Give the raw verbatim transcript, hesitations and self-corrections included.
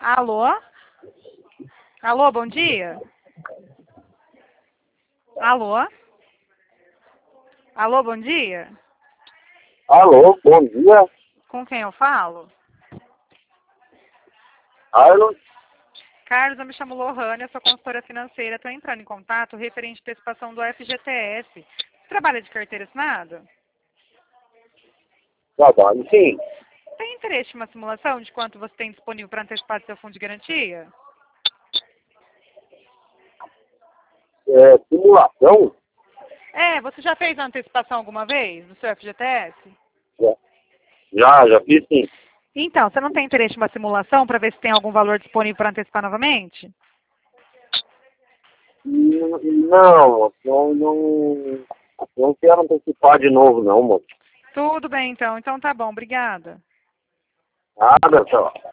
Alô? Alô, bom dia? Alô? Alô, bom dia? Alô, bom dia. Com quem eu falo? Carlos. Carlos, eu me chamo Lohane, eu sou consultora financeira. Estou entrando em contato referente à antecipação do F G T S. Você trabalha de carteira assinada? Trabalho, sim. Tem interesse em uma simulação de quanto você tem disponível para antecipar do seu fundo de garantia? É, simulação? É, você já fez a antecipação alguma vez do seu F G T S? Já, já, já fiz sim. Então, você não tem interesse em uma simulação para ver se tem algum valor disponível para antecipar novamente? N- Não, não, não, não quero antecipar de novo não, moço. Tudo bem, então. Então tá bom, obrigada. Nada, só.